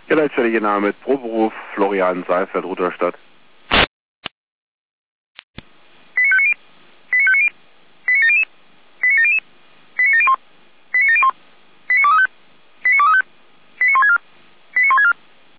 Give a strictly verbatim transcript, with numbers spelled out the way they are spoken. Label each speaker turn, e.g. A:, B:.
A: Ja, letztendlich Name mit Proberuf Florian Seifert, Rudolstadt.